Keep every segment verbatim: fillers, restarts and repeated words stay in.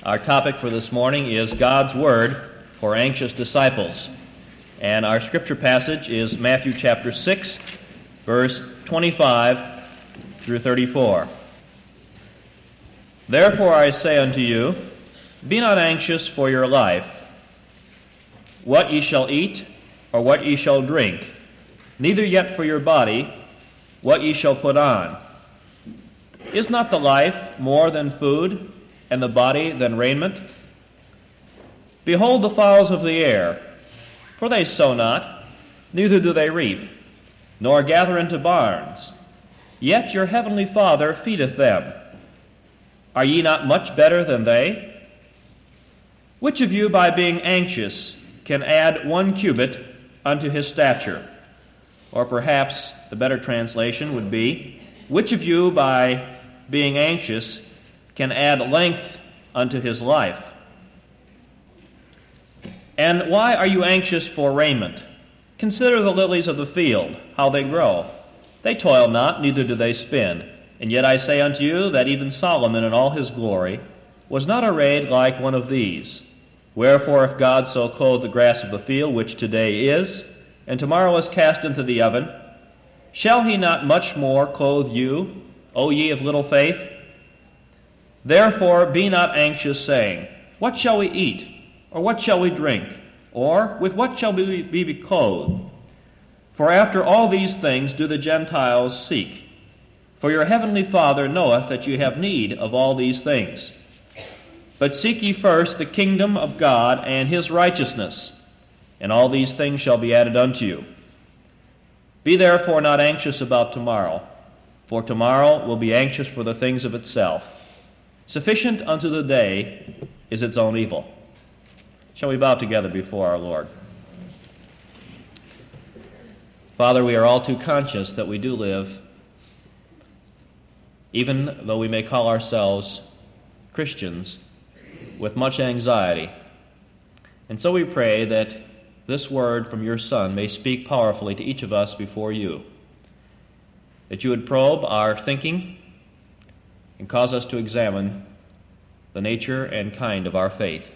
Our topic for this morning is God's Word for Anxious Disciples. And our scripture passage is Matthew chapter six, verse twenty-five through thirty-four. Therefore I say unto you, be not anxious for your life, what ye shall eat, or what ye shall drink, neither yet for your body, what ye shall put on. Is not the life more than food, and the body than raiment? Behold the fowls of the air, for they sow not, neither do they reap, nor gather into barns, yet your heavenly Father feedeth them. Are ye not much better than they? Which of you by being anxious can add one cubit unto his stature? Or perhaps the better translation would be, which of you by being anxious can add length unto his life? And why are you anxious for raiment? Consider the lilies of the field, how they grow. They toil not, neither do they spin. And yet I say unto you that even Solomon in all his glory was not arrayed like one of these. Wherefore if God so clothe the grass of the field, which today is, and tomorrow is cast into the oven, shall he not much more clothe you, O ye of little faith? Therefore be not anxious, saying, what shall we eat? Or what shall we drink? Or with what shall we be clothed? For after all these things do the Gentiles seek. For your heavenly Father knoweth that you have need of all these things. But seek ye first the kingdom of God and his righteousness, and all these things shall be added unto you. Be therefore not anxious about tomorrow, for tomorrow will be anxious for the things of itself. Sufficient unto the day is its own evil. Shall we bow together before our Lord? Father, we are all too conscious that we do live, even though we may call ourselves Christians, with much anxiety. And so we pray that this word from your Son may speak powerfully to each of us before you, that you would probe our thinking and cause us to examine the nature and kind of our faith,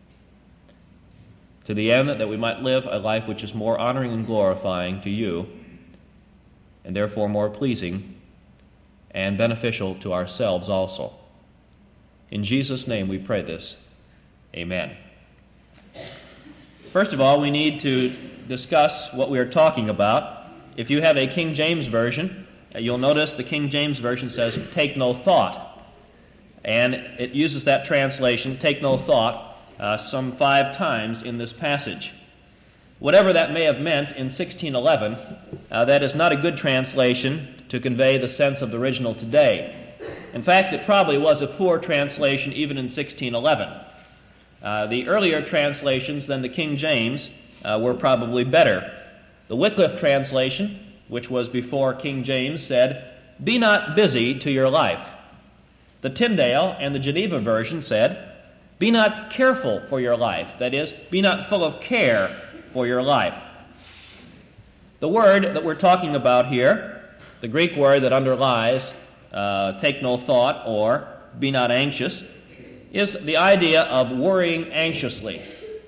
to the end that we might live a life which is more honoring and glorifying to you, and therefore more pleasing and beneficial to ourselves also. In Jesus' name we pray this. Amen. First of all, we need to discuss what we are talking about. If you have a King James Version, you'll notice the King James Version says, take no thought. And it uses that translation, take no thought, uh, some five times in this passage. Whatever that may have meant in sixteen eleven, uh, that is not a good translation to convey the sense of the original today. In fact, it probably was a poor translation even in sixteen eleven. Uh, the earlier translations than the King James uh, were probably better. The Wycliffe translation, which was before King James, said, be not busy to your life. The Tyndale and the Geneva version said, be not careful for your life. That is, be not full of care for your life. The word that we're talking about here, the Greek word that underlies uh, take no thought or be not anxious, is the idea of worrying anxiously.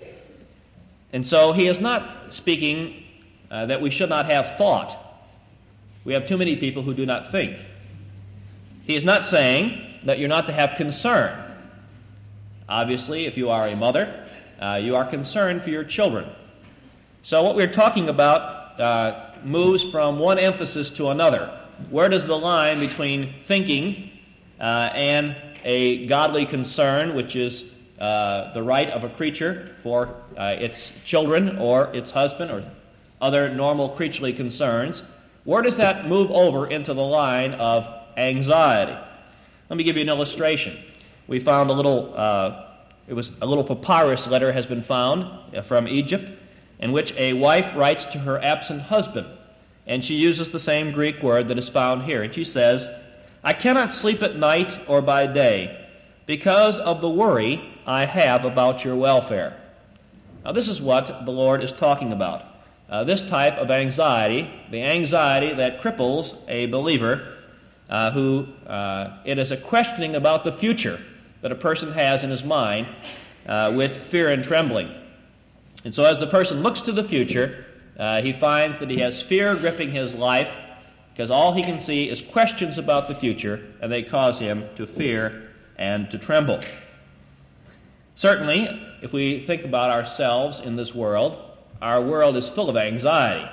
And so he is not speaking uh, that we should not have thought. We have too many people who do not think. He is not saying that you're not to have concern. Obviously, if you are a mother, uh, you are concerned for your children. So what we're talking about uh, moves from one emphasis to another. Where does the line between thinking uh, and a godly concern, which is uh, the right of a creature for uh, its children or its husband or other normal creaturely concerns, where does that move over into the line of anxiety? Let me give you an illustration. We found a little, uh, it was a little papyrus letter has been found from Egypt in which a wife writes to her absent husband, and she uses the same Greek word that is found here. And she says, I cannot sleep at night or by day because of the worry I have about your welfare. Now this is what the Lord is talking about. Uh, this type of anxiety, the anxiety that cripples a believer uh, who uh, it is a questioning about the future. that a person has in his mind uh, with fear and trembling. And so as the person looks to the future, uh, he finds that he has fear gripping his life because all he can see is questions about the future, and they cause him to fear and to tremble. Certainly, if we think about ourselves in this world, our world is full of anxiety.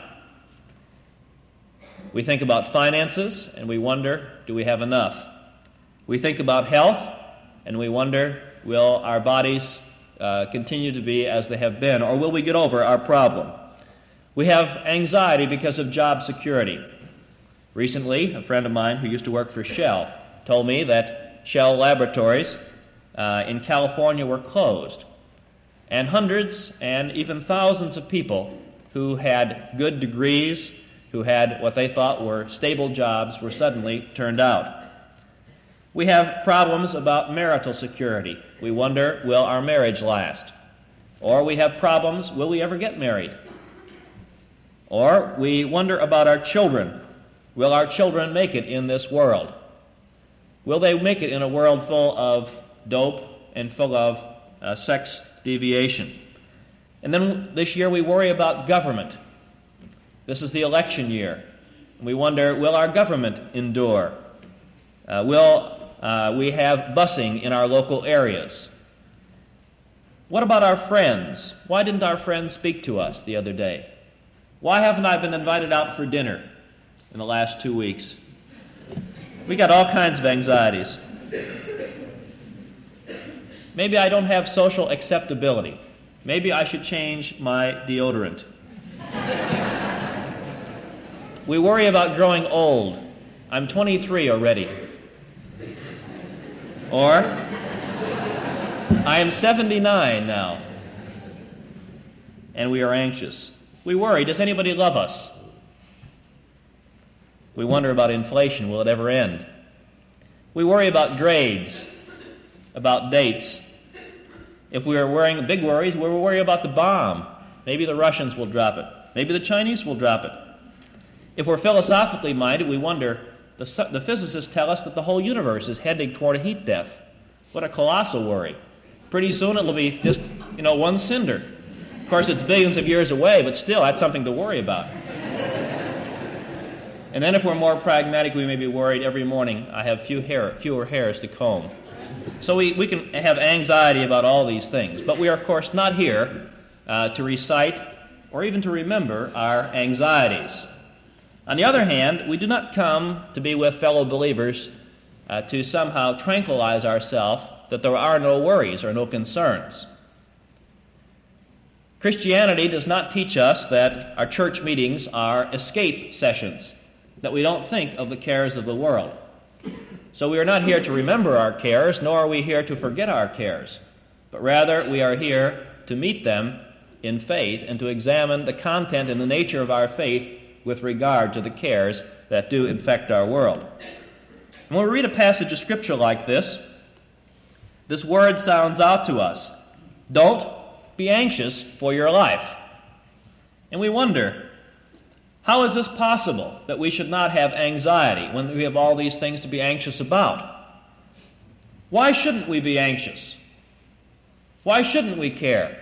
We think about finances, and we wonder, do we have enough? We think about health, and we wonder, will our bodies uh, continue to be as they have been, or will we get over our problem? We have anxiety because of job security. Recently, a friend of mine who used to work for Shell told me that Shell laboratories uh, in California were closed, and hundreds and even thousands of people who had good degrees, who had what they thought were stable jobs, were suddenly turned out. We have problems about marital security. We wonder, will our marriage last? Or we have problems, will we ever get married? Or we wonder about our children. Will our children make it in this world? Will they make it in a world full of dope and full of uh, sex deviation? And then this year we worry about government. This is the election year. We wonder, will our government endure? Uh, will uh, we have busing in our local areas? What about our friends? Why didn't our friends speak to us the other day? Why haven't I been invited out for dinner in the last two weeks? We got all kinds of anxieties. Maybe I don't have social acceptability. Maybe I should change my deodorant. We worry about growing old. I'm twenty-three already. Or, I am seventy-nine now. And we are anxious. We worry, does anybody love us? We wonder about inflation, will it ever end? We worry about grades, about dates. If we are worrying big worries, we worry about the bomb. Maybe the Russians will drop it. Maybe the Chinese will drop it. If we're philosophically minded, we wonder, the, the physicists tell us that the whole universe is heading toward a heat death. What a colossal worry. Pretty soon it'll be just, you know, one cinder. Of course, it's billions of years away, but still, that's something to worry about. And then if we're more pragmatic, we may be worried every morning, I have few hair, fewer hairs to comb. So we, we can have anxiety about all these things. But we are, of course, not here uh, to recite or even to remember our anxieties. On the other hand, we do not come to be with fellow believers uh, to somehow tranquilize ourselves that there are no worries or no concerns. Christianity does not teach us that our church meetings are escape sessions, that we don't think of the cares of the world. So we are not here to remember our cares, nor are we here to forget our cares, but rather we are here to meet them in faith and to examine the content and the nature of our faith with regard to the cares that do infect our world. And when we read a passage of Scripture like this, this word sounds out to us. Don't be anxious for your life. And we wonder, how is this possible that we should not have anxiety when we have all these things to be anxious about? Why shouldn't we be anxious? Why shouldn't we care?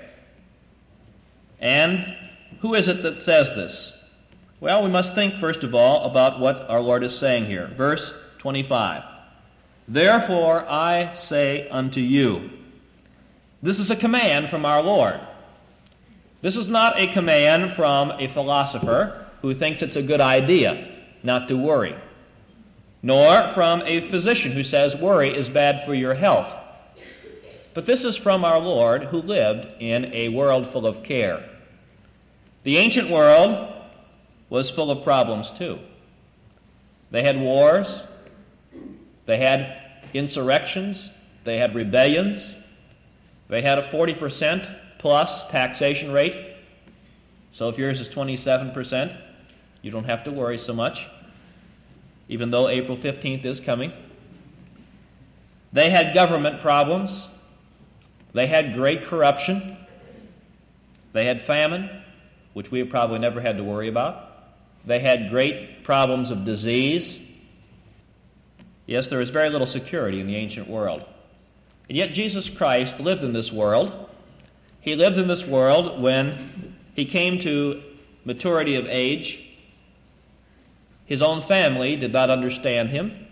And who is it that says this? Well, we must think, first of all, about what our Lord is saying here. Verse twenty-five. Therefore I say unto you. This is a command from our Lord. This is not a command from a philosopher who thinks it's a good idea not to worry, nor from a physician who says worry is bad for your health. But this is from our Lord who lived in a world full of care. The ancient world was full of problems too. They had wars, they had insurrections, they had rebellions, they had a forty percent plus taxation rate. So if yours is twenty-seven percent, you don't have to worry so much, even though April fifteenth is coming. They had government problems. They had great corruption. They had famine, which we have probably never had to worry about. They had great problems of disease. Yes, there was very little security in the ancient world. And yet Jesus Christ lived in this world. He lived in this world when he came to maturity of age. His own family did not understand him.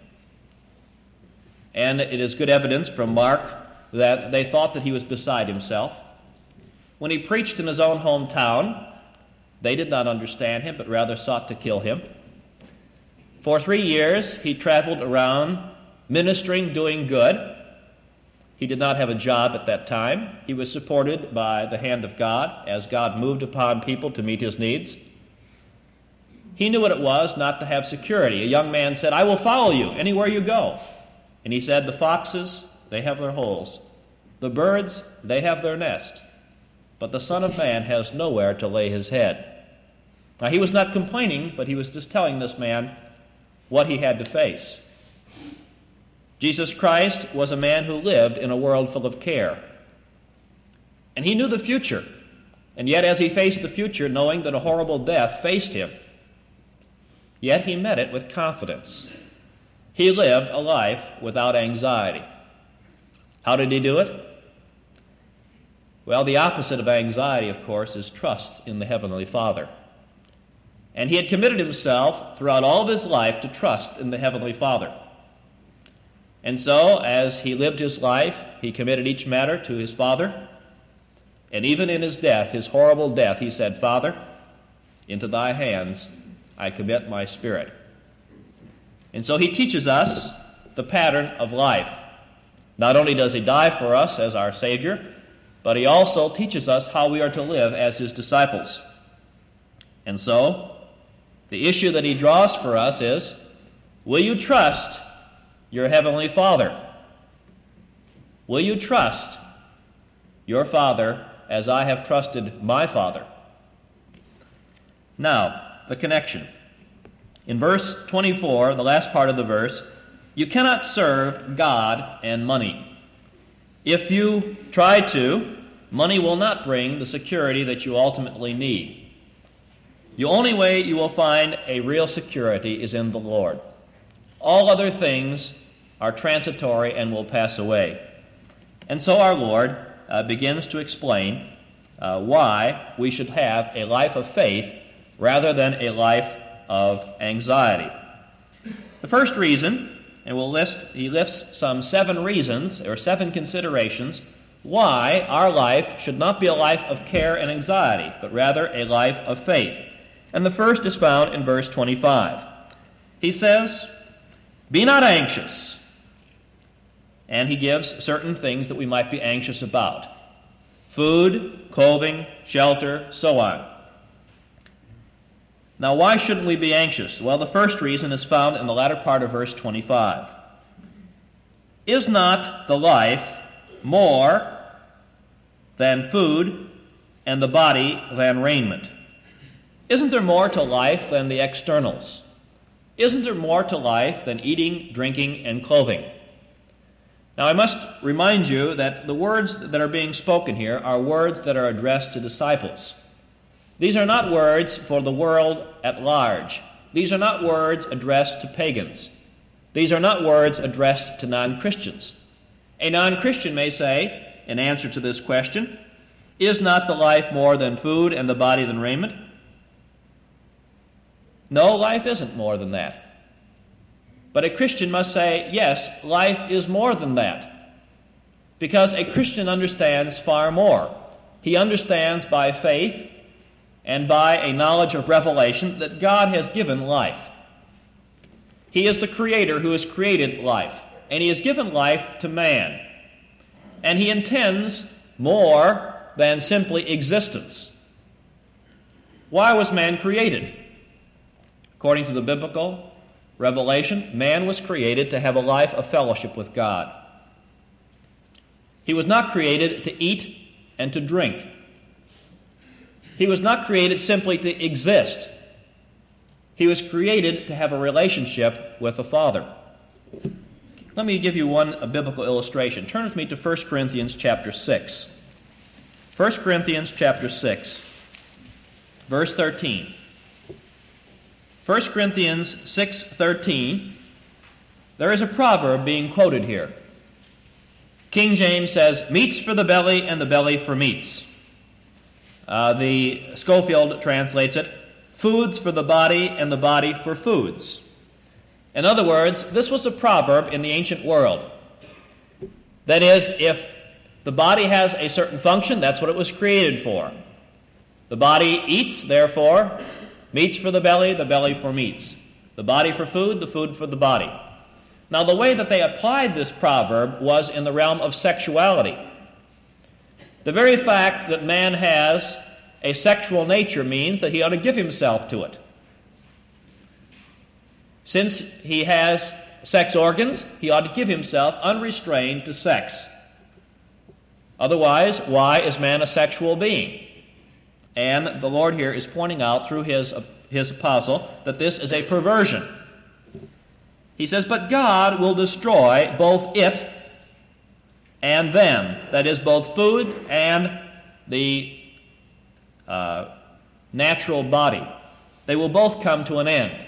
And it is good evidence from Mark that they thought that he was beside himself. When he preached in his own hometown, they did not understand him, but rather sought to kill him. For three years, he traveled around ministering, doing good. He did not have a job at that time. He was supported by the hand of God as God moved upon people to meet his needs. He knew what it was not to have security. A young man said, "I will follow you anywhere you go." And he said, "The foxes, they have their holes. The birds, they have their nest. But the Son of Man has nowhere to lay his head." Now, he was not complaining, but he was just telling this man what he had to face. Jesus Christ was a man who lived in a world full of care. And he knew the future. And yet, as he faced the future, knowing that a horrible death faced him, yet he met it with confidence. He lived a life without anxiety. How did he do it? Well, the opposite of anxiety, of course, is trust in the Heavenly Father. And he had committed himself throughout all of his life to trust in the Heavenly Father. And so, as he lived his life, he committed each matter to his Father. And even in his death, his horrible death, he said, "Father, into thy hands I commit my spirit." And so he teaches us the pattern of life. Not only does he die for us as our Savior, but he also teaches us how we are to live as his disciples. And so, the issue that he draws for us is, will you trust your Heavenly Father? Will you trust your Father as I have trusted my Father? Now, the connection. In verse twenty-four, the last part of the verse, you cannot serve God and money. If you try to, money will not bring the security that you ultimately need. The only way you will find a real security is in the Lord. All other things are transitory and will pass away. And so our Lord uh, begins to explain uh, why we should have a life of faith rather than a life of anxiety. The first reason, and we'll list, he lists some seven reasons or seven considerations why our life should not be a life of care and anxiety, but rather a life of faith. And the first is found in verse twenty-five. He says, "Be not anxious." And he gives certain things that we might be anxious about: food, clothing, shelter, so on. Now, why shouldn't we be anxious? Well, the first reason is found in the latter part of verse twenty-five. Is not the life more than food, and the body than raiment? Isn't there more to life than the externals? Isn't there more to life than eating, drinking, and clothing? Now, I must remind you that the words that are being spoken here are words that are addressed to disciples. These are not words for the world at large. These are not words addressed to pagans. These are not words addressed to non-Christians. A non-Christian may say, in answer to this question, "Is not the life more than food and the body than raiment?" No, life isn't more than that. But a Christian must say, yes, life is more than that. Because a Christian understands far more. He understands by faith and by a knowledge of revelation that God has given life. He is the Creator who has created life, and He has given life to man. And He intends more than simply existence. Why was man created? According to the biblical revelation, man was created to have a life of fellowship with God. He was not created to eat and to drink. He was not created simply to exist. He was created to have a relationship with the Father. Let me give you one a biblical illustration. Turn with me to First Corinthians chapter six. First Corinthians chapter six, verse thirteen. First Corinthians six thirteen, there is a proverb being quoted here. King James says, meats for the belly and the belly for meats. Uh, the Schofield translates it, foods for the body and the body for foods. In other words, this was a proverb in the ancient world. That is, if the body has a certain function, that's what it was created for. The body eats, therefore, meats for the belly, the belly for meats. The body for food, the food for the body. Now, the way that they applied this proverb was in the realm of sexuality. The very fact that man has a sexual nature means that he ought to give himself to it. Since he has sex organs, he ought to give himself unrestrained to sex. Otherwise, why is man a sexual being? And the Lord here is pointing out through his, his apostle that this is a perversion. He says, but God will destroy both it and them. That is, both food and the uh, natural body. They will both come to an end.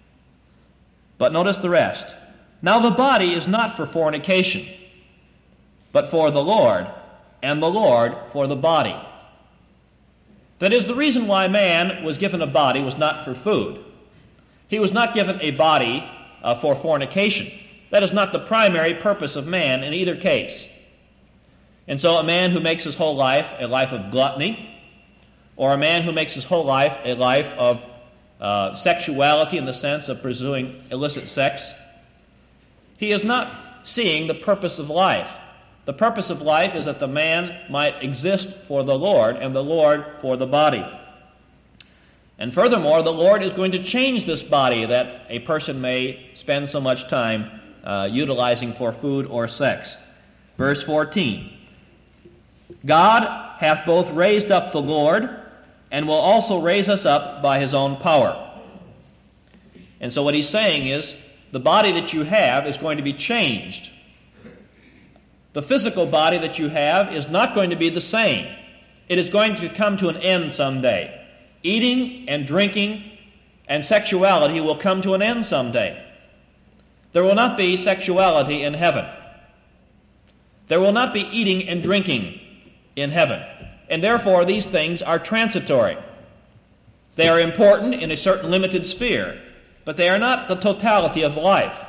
But notice the rest. Now the body is not for fornication, but for the Lord, and the Lord for the body. That is, the reason why man was given a body was not for food. He was not given a body uh, for fornication. That is not the primary purpose of man in either case. And so a man who makes his whole life a life of gluttony, or a man who makes his whole life a life of uh, sexuality in the sense of pursuing illicit sex, he is not seeing the purpose of life. The purpose of life is that the man might exist for the Lord, and the Lord for the body. And furthermore, the Lord is going to change this body that a person may spend so much time uh, utilizing for food or sex. Verse fourteen, God hath both raised up the Lord, and will also raise us up by his own power. And so what he's saying is, the body that you have is going to be changed. The physical body that you have is not going to be the same. It is going to come to an end someday. Eating and drinking and sexuality will come to an end someday. There will not be sexuality in heaven. There will not be eating and drinking in heaven. And therefore, these things are transitory. They are important in a certain limited sphere, but they are not the totality of life.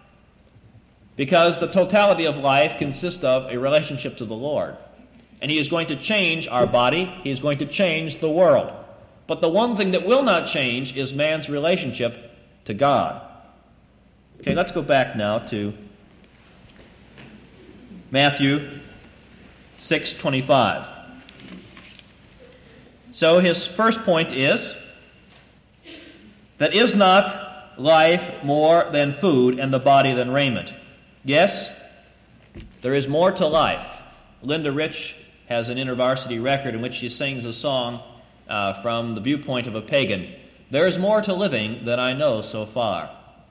Because the totality of life consists of a relationship to the Lord. And he is going to change our body. He is going to change the world. But the one thing that will not change is man's relationship to God. Okay, let's go back now to Matthew six twenty-five. So his first point is that is not life more than food and the body than raiment? Yes, there is more to life. Linda Rich has an InterVarsity record in which she sings a song uh, from the viewpoint of a pagan. There is more to living than I know so far.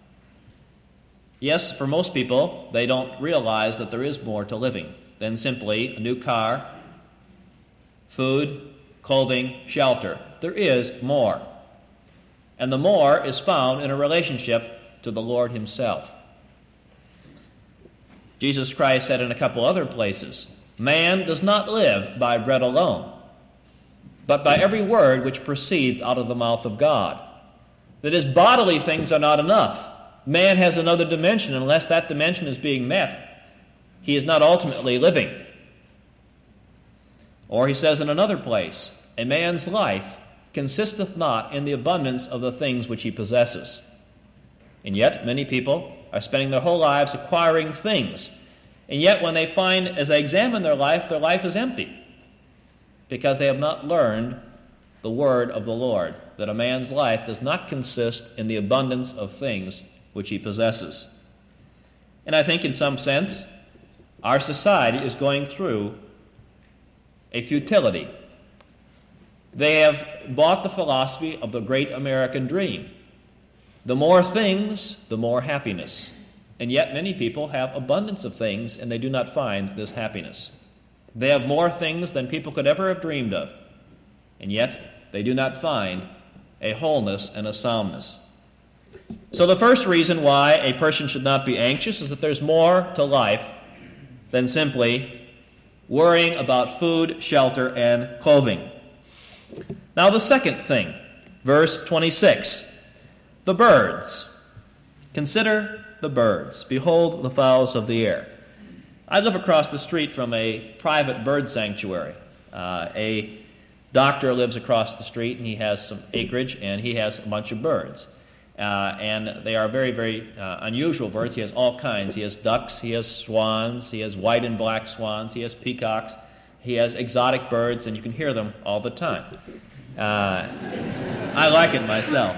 Yes, for most people, they don't realize that there is more to living than simply a new car, food, clothing, shelter. There is more. And the more is found in a relationship to the Lord himself. Jesus Christ said in a couple other places, man does not live by bread alone, but by every word which proceeds out of the mouth of God. That is, bodily things are not enough. Man has another dimension. Unless that dimension is being met, he is not ultimately living. Or he says in another place, a man's life consisteth not in the abundance of the things which he possesses. And yet, many people are spending their whole lives acquiring things. And yet, when they find, as they examine their life, their life is empty. Because they have not learned the word of the Lord, that a man's life does not consist in the abundance of things which he possesses. And I think in some sense, our society is going through a futility. They have bought the philosophy of the great American dream. The more things, the more happiness. And yet many people have abundance of things and they do not find this happiness. They have more things than people could ever have dreamed of. And yet they do not find a wholeness and a soundness. So the first reason why a person should not be anxious is that there's more to life than simply worrying about food, shelter, and clothing. Now the second thing, verse twenty-six, the birds. Consider the birds. Behold the fowls of the air. I live across the street from a private bird sanctuary. Uh, a doctor lives across the street, and he has some acreage, and he has a bunch of birds. Uh, and they are very, very uh, unusual birds. He has all kinds. He has ducks, he has swans, he has white and black swans, he has peacocks, he has exotic birds, and you can hear them all the time. Uh, I like it myself.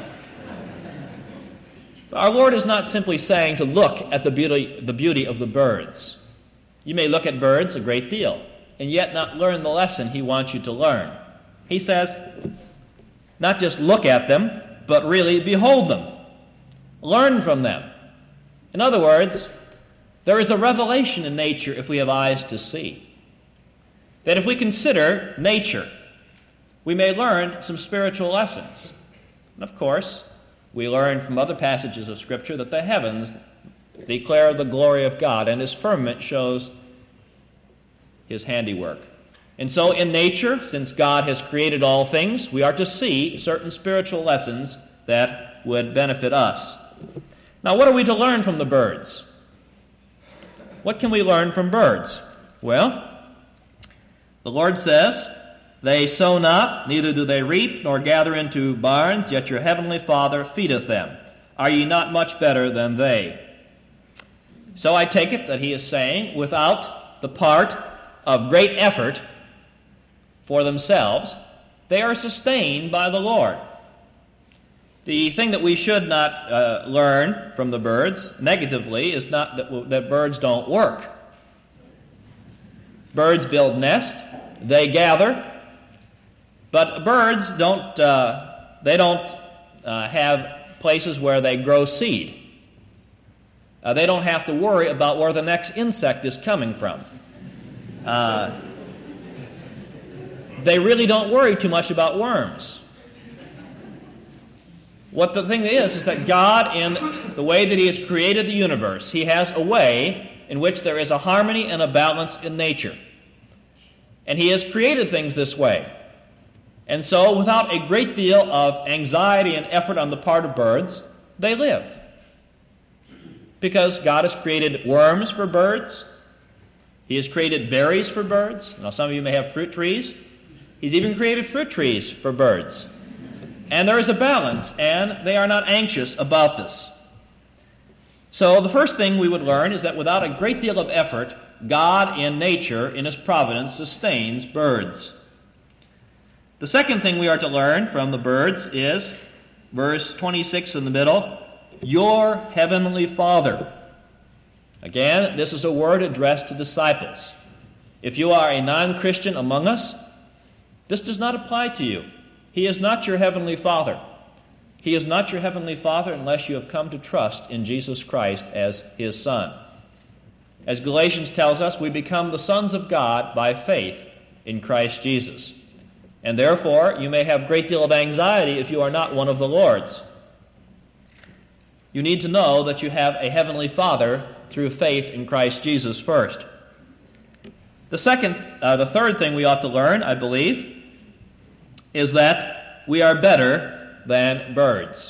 But our Lord is not simply saying to look at the beauty, the beauty of the birds. You may look at birds a great deal, and yet not learn the lesson he wants you to learn. He says, not just look at them, but really behold them. Learn from them. In other words, there is a revelation in nature if we have eyes to see. That if we consider nature, we may learn some spiritual lessons. And of course, we learn from other passages of Scripture that the heavens declare the glory of God, and his firmament shows his handiwork. And so in nature, since God has created all things, we are to see certain spiritual lessons that would benefit us. Now, what are we to learn from the birds? What can we learn from birds? Well, the Lord says, they sow not, neither do they reap, nor gather into barns, yet your heavenly Father feedeth them. Are ye not much better than they? So I take it that he is saying, without the part of great effort for themselves, they are sustained by the Lord. The thing that we should not uh, learn from the birds negatively is not that, that birds don't work. Birds build nests, they gather, but birds don't, uh, they don't uh, have places where they grow seed. Uh, they don't have to worry about where the next insect is coming from. Uh, they really don't worry too much about worms. What the thing is, is that God, in the way that he has created the universe, he has a way in which there is a harmony and a balance in nature. And he has created things this way. And so, without a great deal of anxiety and effort on the part of birds, they live. Because God has created worms for birds. He has created berries for birds. Now, some of you may have fruit trees. He's even created fruit trees for birds. And there is a balance, and they are not anxious about this. So the first thing we would learn is that without a great deal of effort, God in nature, in his providence, sustains birds. The second thing we are to learn from the birds is, verse twenty-six in the middle, your heavenly Father. Again, this is a word addressed to disciples. If you are a non-Christian among us, this does not apply to you. He is not your heavenly Father. He is not your heavenly Father unless you have come to trust in Jesus Christ as his Son. As Galatians tells us, we become the sons of God by faith in Christ Jesus. And therefore, you may have a great deal of anxiety if you are not one of the Lord's. You need to know that you have a heavenly Father through faith in Christ Jesus first. The second, uh, the third thing we ought to learn, I believe, is that we are better than birds.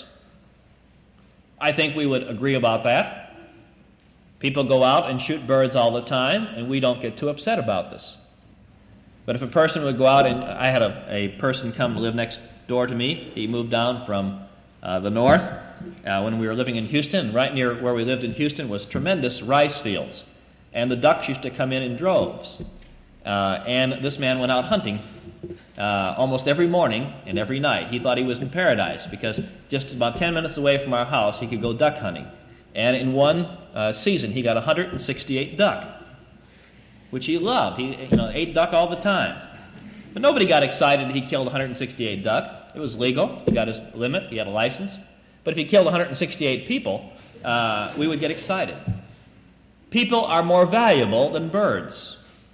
I think we would agree about that. People go out and shoot birds all the time, and we don't get too upset about this. But if a person would go out, and I had a, a person come to live next door to me. He moved down from uh, the north uh, when we were living in Houston. And right near where we lived in Houston was tremendous rice fields. And the ducks used to come in in droves. Uh, and this man went out hunting uh, almost every morning and every night. He thought he was in paradise because just about ten minutes away from our house, he could go duck hunting. And in one uh, season, he got one hundred sixty-eight duck, which he loved. He you know, ate duck all the time. But nobody got excited he killed one hundred sixty-eight duck. It was legal. He got his limit. He had a license. But if he killed one hundred sixty-eight people, uh, we would get excited. People are more valuable than birds.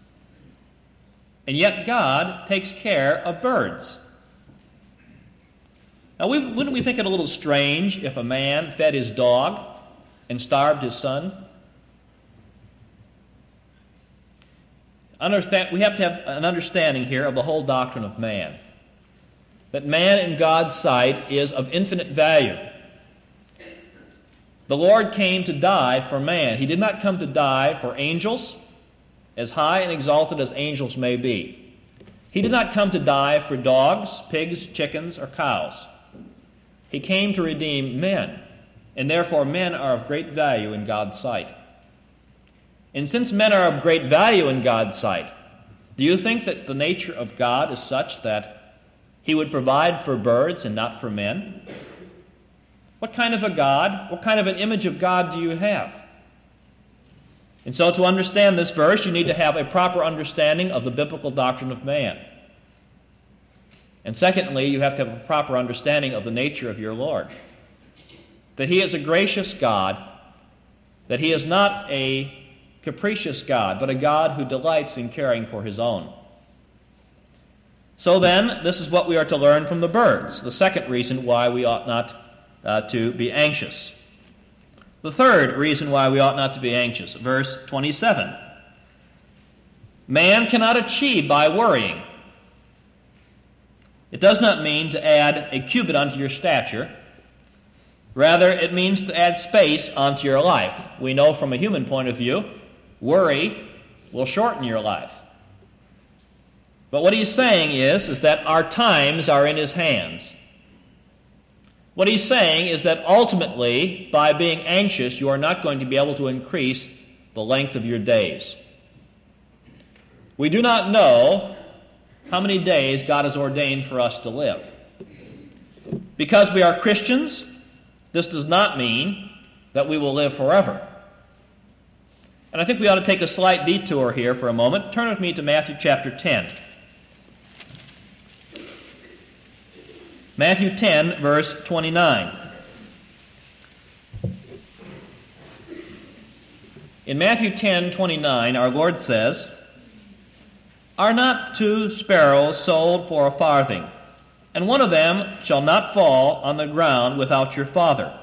And yet God takes care of birds. Now, we, wouldn't we think it a little strange if a man fed his dog and starved his son? understand, we have to have an understanding here of the whole doctrine of man. That man in God's sight is of infinite value. The Lord came to die for man. He did not come to die for angels, as high and exalted as angels may be. He did not come to die for dogs, pigs, chickens, or cows. He came to redeem men, and therefore men are of great value in God's sight. And since men are of great value in God's sight, do you think that the nature of God is such that He would provide for birds and not for men? What kind of a God, what kind of an image of God do you have? And so to understand this verse, you need to have a proper understanding of the biblical doctrine of man. And secondly, you have to have a proper understanding of the nature of your Lord. That He is a gracious God, that He is not a capricious God, but a God who delights in caring for His own. So then, this is what we are to learn from the birds, the second reason why we ought not uh, to be anxious. The third reason why we ought not to be anxious, verse twenty-seven. Man cannot achieve by worrying. It does not mean to add a cubit unto your stature. Rather, it means to add space onto your life. We know from a human point of view, worry will shorten your life. But what he's saying is, is that our times are in His hands. What he's saying is that ultimately, by being anxious, you are not going to be able to increase the length of your days. We do not know how many days God has ordained for us to live. Because we are Christians, this does not mean that we will live forever. And I think we ought to take a slight detour here for a moment. Turn with me to Matthew chapter ten. Matthew ten, verse twenty-nine. In Matthew ten, twenty-nine, our Lord says, "Are not two sparrows sold for a farthing, and one of them shall not fall on the ground without your Father?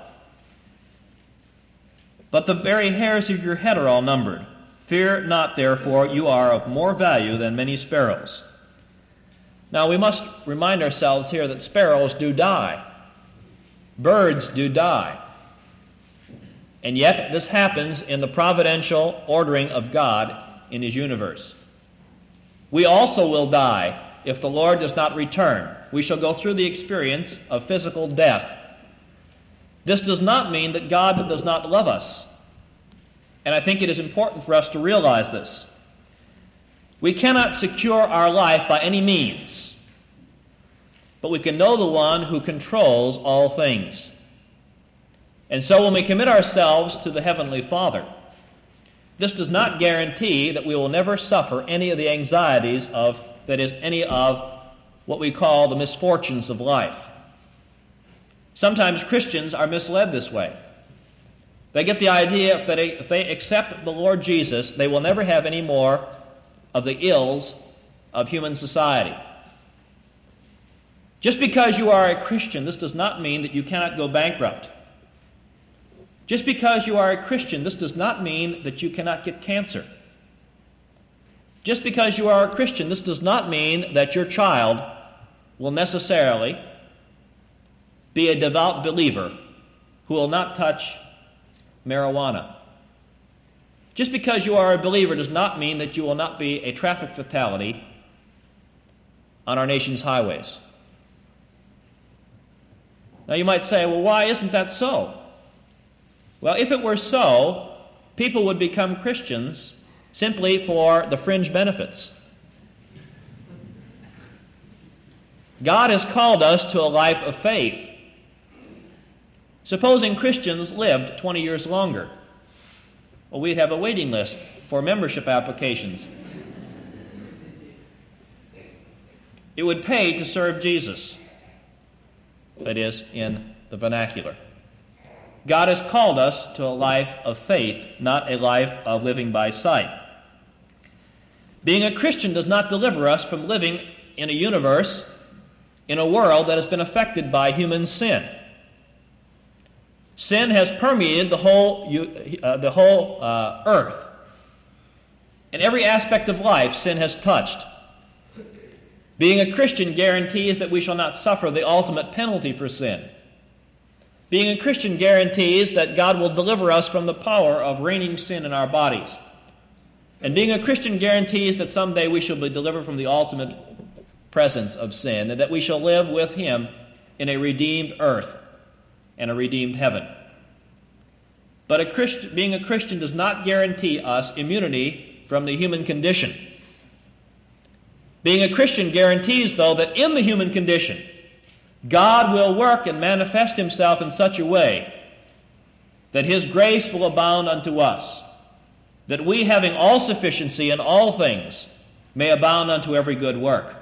But the very hairs of your head are all numbered. Fear not, therefore, you are of more value than many sparrows." Now, we must remind ourselves here that sparrows do die. Birds do die. And yet, this happens in the providential ordering of God in His universe. We also will die if the Lord does not return. We shall go through the experience of physical death. This does not mean that God does not love us. And I think it is important for us to realize this. We cannot secure our life by any means, but we can know the one who controls all things. And so when we commit ourselves to the Heavenly Father, this does not guarantee that we will never suffer any of the anxieties of, that is, any of what we call the misfortunes of life. Sometimes Christians are misled this way. They get the idea if they, if they accept the Lord Jesus, they will never have any more of the ills of human society. Just because you are a Christian, this does not mean that you cannot go bankrupt. Just because you are a Christian, this does not mean that you cannot get cancer. Just because you are a Christian, this does not mean that your child will necessarily be a devout believer who will not touch marijuana. Just because you are a believer does not mean that you will not be a traffic fatality on our nation's highways. Now you might say, well, why isn't that so? Well, if it were so, people would become Christians simply for the fringe benefits. God has called us to a life of faith. Supposing Christians lived twenty years longer, well, we'd have a waiting list for membership applications. It would pay to serve Jesus. That is, in the vernacular. God has called us to a life of faith, not a life of living by sight. Being a Christian does not deliver us from living in a universe, in a world that has been affected by human sin. Sin has permeated the whole, uh, the whole uh, earth. In every aspect of life, sin has touched. Being a Christian guarantees that we shall not suffer the ultimate penalty for sin. Being a Christian guarantees that God will deliver us from the power of reigning sin in our bodies. And being a Christian guarantees that someday we shall be delivered from the ultimate presence of sin, and that we shall live with Him in a redeemed earth and a redeemed heaven. But a Christ, being a Christian does not guarantee us immunity from the human condition. Being a Christian guarantees, though, that in the human condition, God will work and manifest Himself in such a way that His grace will abound unto us, that we, having all sufficiency in all things, may abound unto every good work.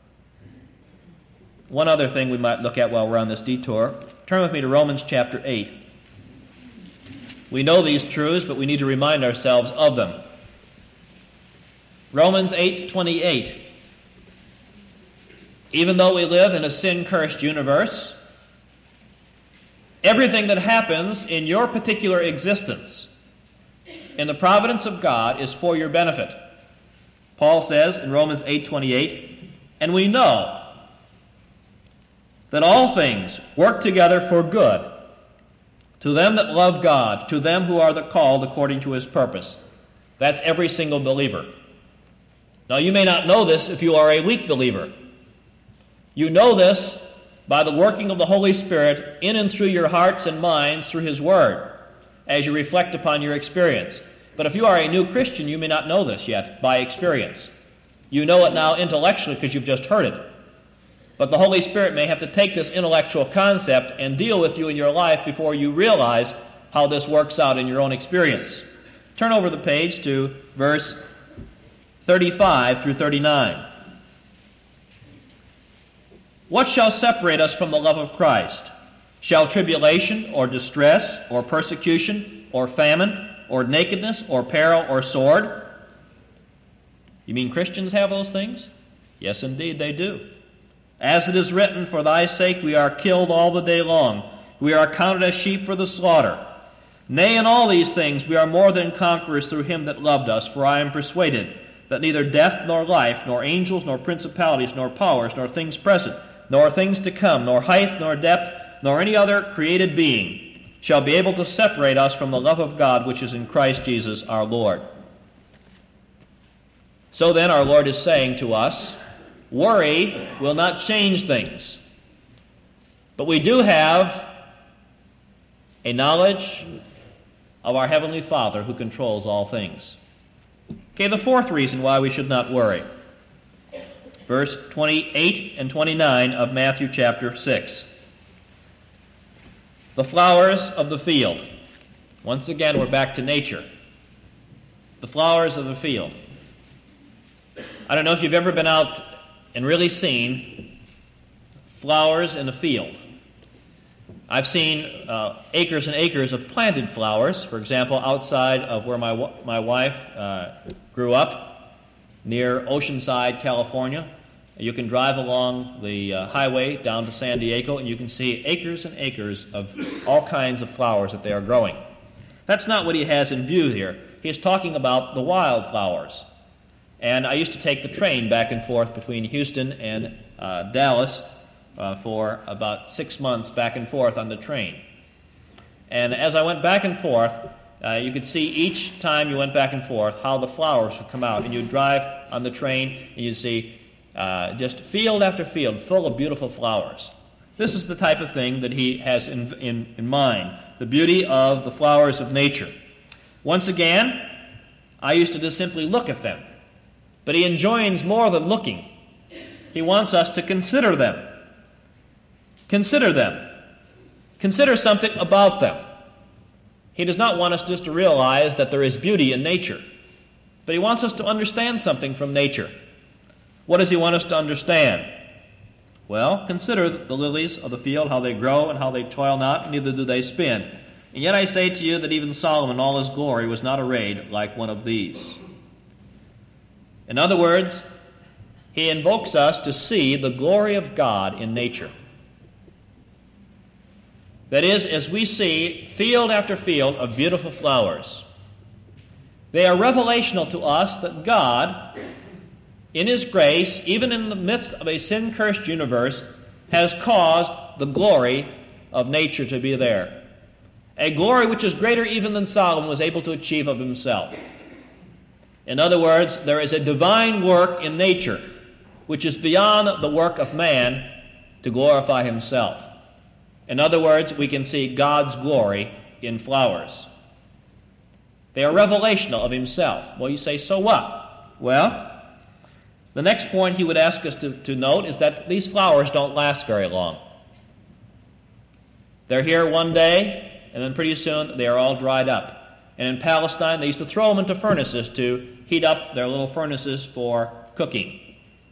One other thing we might look at while we're on this detour. Turn with me to Romans chapter eight. We know these truths, but we need to remind ourselves of them. Romans eight twenty-eight. Even though we live in a sin-cursed universe, everything that happens in your particular existence in the providence of God is for your benefit. Paul says in Romans eight twenty-eight, and we know that all things work together for good to them that love God, to them who are the called according to His purpose. That's every single believer. Now, you may not know this if you are a weak believer. You know this by the working of the Holy Spirit in and through your hearts and minds through His Word as you reflect upon your experience. But if you are a new Christian, you may not know this yet by experience. You know it now intellectually because you've just heard it. But the Holy Spirit may have to take this intellectual concept and deal with you in your life before you realize how this works out in your own experience. Turn over the page to verse thirty-five through thirty-nine. What shall separate us from the love of Christ? Shall tribulation, or distress, or persecution, or famine, or nakedness, or peril, or sword? You mean Christians have those things? Yes, indeed, they do. As it is written, for thy sake we are killed all the day long. We are counted as sheep for the slaughter. Nay, in all these things we are more than conquerors through Him that loved us. For I am persuaded that neither death nor life, nor angels, nor principalities, nor powers, nor things present, nor things to come, nor height, nor depth, nor any other created being shall be able to separate us from the love of God which is in Christ Jesus our Lord. So then our Lord is saying to us, worry will not change things. But we do have a knowledge of our Heavenly Father who controls all things. Okay, the fourth reason why we should not worry. Verse twenty-eight and twenty-nine of Matthew chapter six. The flowers of the field. Once again, we're back to nature. The flowers of the field. I don't know if you've ever been out and really seen flowers in a field. I've seen uh, acres and acres of planted flowers. For example, outside of where my my wife uh, grew up, near Oceanside, California. You can drive along the uh, highway down to San Diego, and you can see acres and acres of all kinds of flowers that they are growing. That's not what he has in view here. He's talking about the wildflowers. And I used to take the train back and forth between Houston and uh, Dallas uh, for about six months back and forth on the train. And as I went back and forth, uh, you could see each time you went back and forth how the flowers would come out. And you'd drive on the train and you'd see uh, just field after field full of beautiful flowers. This is the type of thing that he has in, in, in mind, the beauty of the flowers of nature. Once again, I used to just simply look at them. But he enjoins more than looking. He wants us to consider them. Consider them. Consider something about them. He does not want us just to realize that there is beauty in nature, but he wants us to understand something from nature. What does he want us to understand? Well, consider the lilies of the field, how they grow and how they toil not, neither do they spin. And yet I say to you that even Solomon in all his glory was not arrayed like one of these. In other words, he invokes us to see the glory of God in nature. That is, as we see field after field of beautiful flowers, They are revelational to us that God, in His grace, even in the midst of a sin-cursed universe, has caused the glory of nature to be there. A glory which is greater even than Solomon was able to achieve of himself. In other words, there is a divine work in nature which is beyond the work of man to glorify himself. In other words, we can see God's glory in flowers. They are revelational of Himself. Well, you say, so what? Well, the next point he would ask us to, to note is that these flowers don't last very long. They're here one day, and then pretty soon they are all dried up. And in Palestine, they used to throw them into furnaces to heat up their little furnaces for cooking.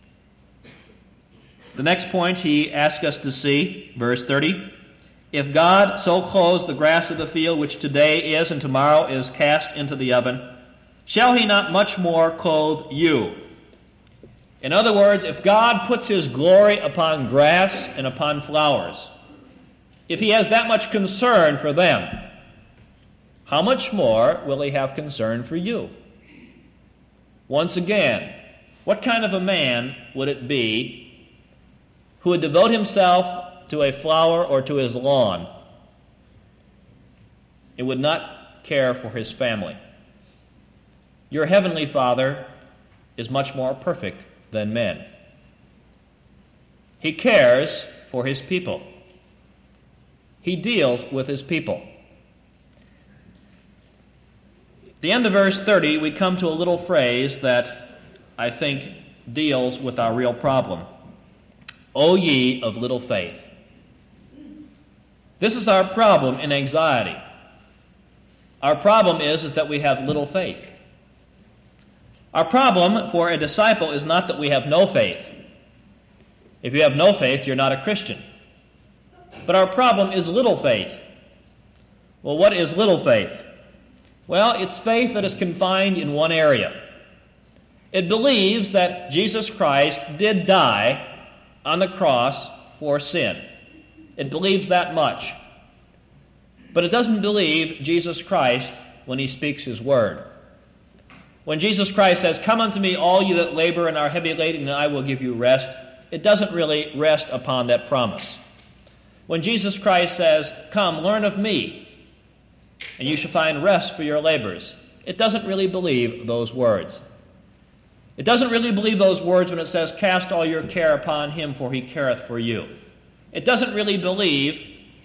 The next point he asks us to see, verse thirty, if God so clothes the grass of the field, which today is and tomorrow is cast into the oven, shall He not much more clothe you? In other words, if God puts His glory upon grass and upon flowers, if He has that much concern for them, how much more will He have concern for you? Once again, what kind of a man would it be who would devote himself to a flower or to his lawn and would not care for his family? Your heavenly Father is much more perfect than men. He cares for His people. He deals with His people. At the end of verse thirty, we come to a little phrase that I think deals with our real problem. O ye of little faith. This is our problem in anxiety. Our problem is, is that we have little faith. Our problem for a disciple is not that we have no faith. If you have no faith, you're not a Christian. But our problem is little faith. Well, what is little faith? Well, it's faith that is confined in one area. It believes that Jesus Christ did die on the cross for sin. It believes that much. But it doesn't believe Jesus Christ when He speaks His word. When Jesus Christ says, "Come unto me, all you that labor and are heavy laden, and I will give you rest," it doesn't really rest upon that promise. When Jesus Christ says, "Come, learn of me, and you shall find rest for your labors," it doesn't really believe those words. It doesn't really believe those words when it says, "Cast all your care upon Him, for He careth for you." It doesn't really believe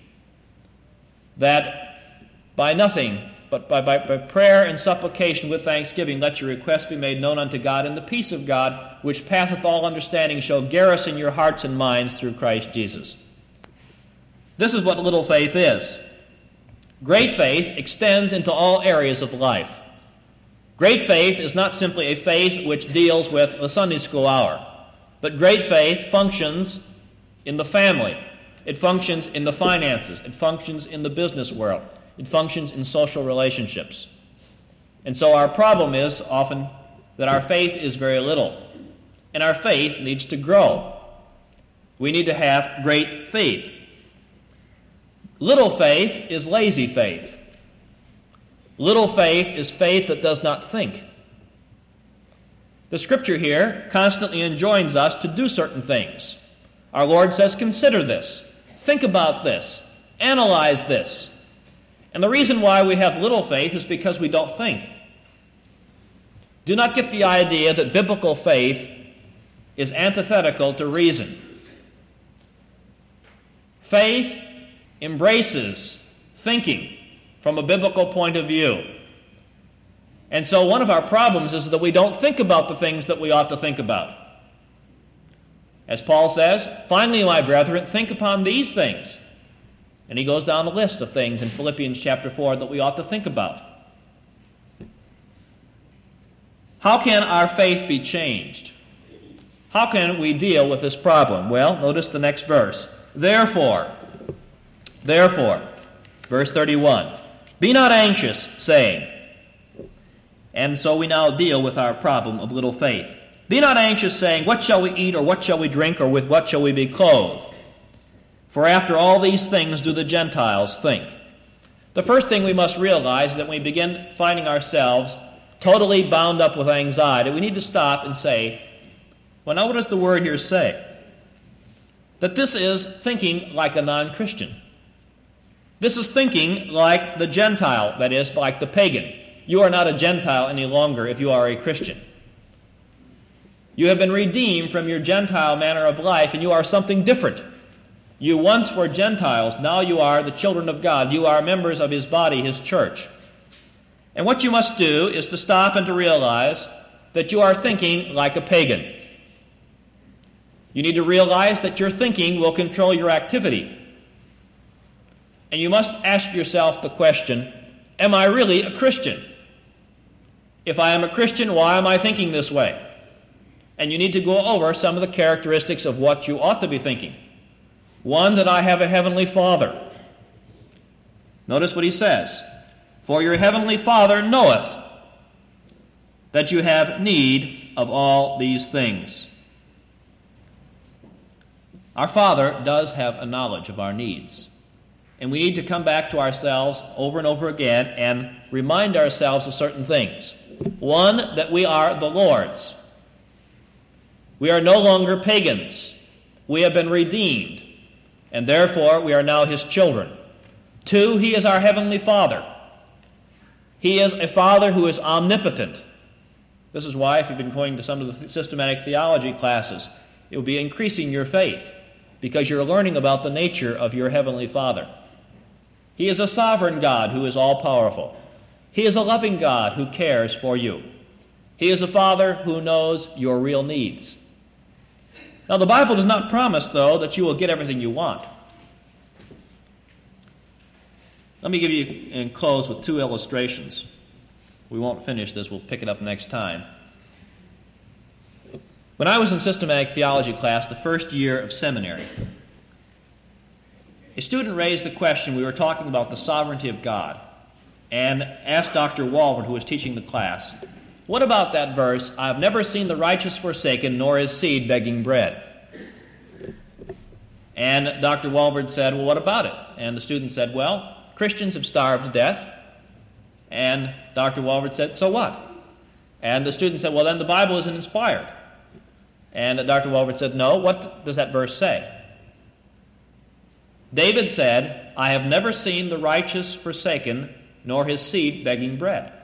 that by nothing, but by, by, by prayer and supplication with thanksgiving, let your requests be made known unto God, and the peace of God, which passeth all understanding, shall garrison your hearts and minds through Christ Jesus. This is what little faith is. Great faith extends into all areas of life. Great faith is not simply a faith which deals with the Sunday school hour, but great faith functions in the family. It functions in the finances. It functions in the business world. It functions in social relationships. And so our problem is often that our faith is very little, and our faith needs to grow. We need to have great faith. Little faith is lazy faith. Little faith is faith that does not think. The Scripture here constantly enjoins us to do certain things. Our Lord says, "Consider this. Think about this. Analyze this." And the reason why we have little faith is because we don't think. Do not get the idea that biblical faith is antithetical to reason. Faith embraces thinking from a biblical point of view. And so one of our problems is that we don't think about the things that we ought to think about. As Paul says, "Finally, my brethren, think upon these things." And he goes down a list of things in Philippians chapter four that we ought to think about. How can our faith be changed? How can we deal with this problem? Well, notice the next verse. Therefore, therefore, verse thirty-one, "Be not anxious, saying," and so we now deal with our problem of little faith. "Be not anxious, saying, what shall we eat, or what shall we drink, or with what shall we be clothed? For after all these things do the Gentiles think." The first thing we must realize is that when we begin finding ourselves totally bound up with anxiety, we need to stop and say, well, now what does the word here say? That this is thinking like a non-Christian. This is thinking like the Gentile, that is, like the pagan. You are not a Gentile any longer if you are a Christian. You have been redeemed from your Gentile manner of life, and you are something different. You once were Gentiles, now you are the children of God. You are members of His body, His church. And what you must do is to stop and to realize that you are thinking like a pagan. You need to realize that your thinking will control your activity. And you must ask yourself the question, am I really a Christian? If I am a Christian, why am I thinking this way? And you need to go over some of the characteristics of what you ought to be thinking. One, that I have a heavenly Father. Notice what he says. For your heavenly Father knoweth that you have need of all these things. Our Father does have a knowledge of our needs. And we need to come back to ourselves over and over again and remind ourselves of certain things. One, that we are the Lord's. We are no longer pagans. We have been redeemed, and therefore we are now His children. Two, He is our heavenly Father. He is a Father who is omnipotent. This is why, if you've been going to some of the systematic theology classes, it will be increasing your faith, because you're learning about the nature of your heavenly Father. He is a sovereign God who is all-powerful. He is a loving God who cares for you. He is a Father who knows your real needs. Now, the Bible does not promise, though, that you will get everything you want. Let me give you and close with two illustrations. We won't finish this. We'll pick it up next time. When I was in systematic theology class, the first year of seminary, a student raised the question, we were talking about the sovereignty of God, and asked Doctor Walvoord, who was teaching the class, what about that verse, I've never seen the righteous forsaken, nor his seed begging bread? And Doctor Walvoord said, well, what about it? And the student said, well, Christians have starved to death. And Doctor Walvoord said, so what? And the student said, well, then the Bible isn't inspired. And Doctor Walvoord said, no, what does that verse say? David said, I have never seen the righteous forsaken, nor his seed begging bread.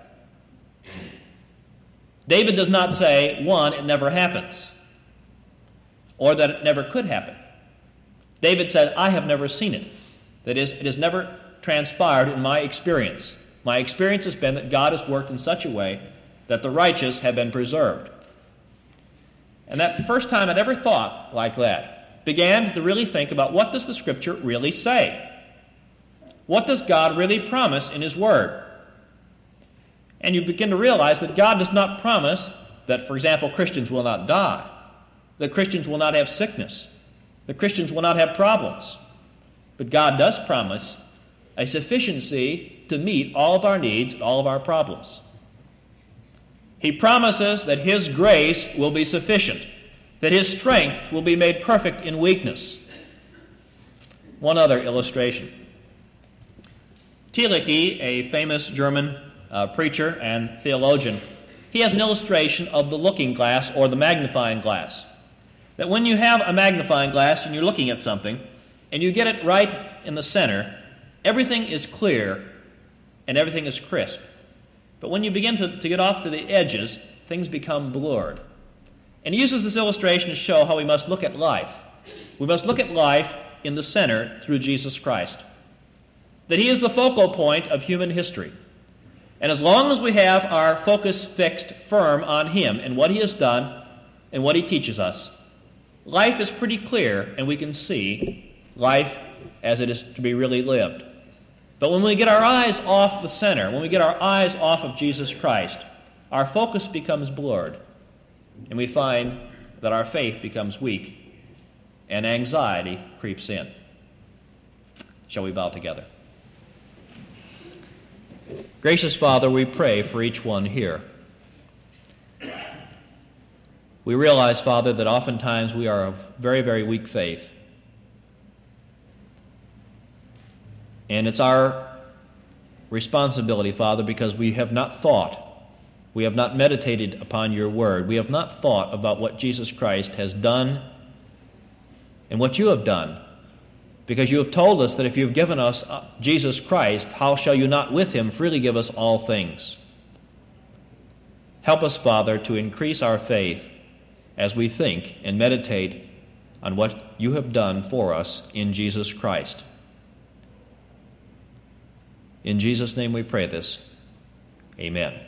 David does not say, one, it never happens, or that it never could happen. David said, I have never seen it. That is, it has never transpired in my experience. My experience has been that God has worked in such a way that the righteous have been preserved. And that first time I'd ever thought like that, began to really think about what does the Scripture really say? What does God really promise in His Word? And you begin to realize that God does not promise that, for example, Christians will not die, that Christians will not have sickness, that Christians will not have problems. But God does promise a sufficiency to meet all of our needs, all of our problems. He promises that His grace will be sufficient, that His strength will be made perfect in weakness. One other illustration. Thielicke, a famous German uh, preacher and theologian, he has an illustration of the looking glass or the magnifying glass. That when you have a magnifying glass and you're looking at something, and you get it right in the center, everything is clear and everything is crisp. But when you begin to, to get off to the edges, things become blurred. And he uses this illustration to show how we must look at life. We must look at life in the center through Jesus Christ. That He is the focal point of human history. And as long as we have our focus fixed firm on Him and what He has done and what He teaches us, life is pretty clear and we can see life as it is to be really lived. But when we get our eyes off the center, when we get our eyes off of Jesus Christ, our focus becomes blurred. And we find that our faith becomes weak and anxiety creeps in. Shall we bow together? Gracious Father, we pray for each one here. We realize, Father, that oftentimes we are of very, very weak faith. And it's our responsibility, Father, because we have not thought. We have not meditated upon your word. We have not thought about what Jesus Christ has done and what you have done. Because you have told us that if you have given us Jesus Christ, how shall you not with him freely give us all things? Help us, Father, to increase our faith as we think and meditate on what you have done for us in Jesus Christ. In Jesus' name we pray this. Amen.